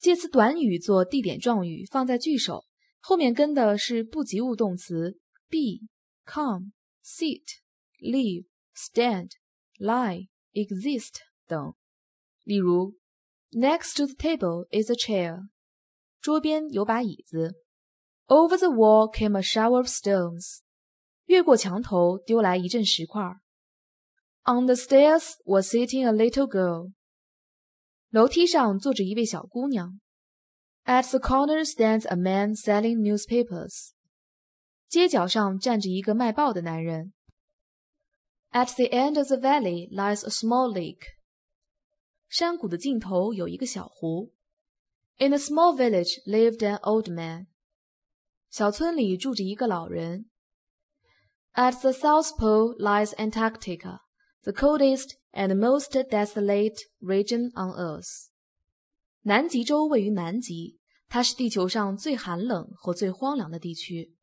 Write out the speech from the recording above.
介词短语做地点状语放在句首，后面跟的是不及物动词 be, come, sit, live, stand, lie, exist 等。例如 Next to the table is a chair. 桌边有把椅子。Over the wall came a shower of stones. 越过墙头丢来一阵石块。On the stairs was sitting a little girl. 楼梯上坐着一位小姑娘。At the corner stands a man selling newspapers. 街角上站着一个卖报的男人。At the end of the valley lies a small lake. 山谷的尽头有一个小湖。In a small village lived an old man. 小村里住着一个老人。At the South Pole lies Antarctica, the coldest and most desolate region on Earth. 南极洲位于南极，它是地球上最寒冷和最荒凉的地区。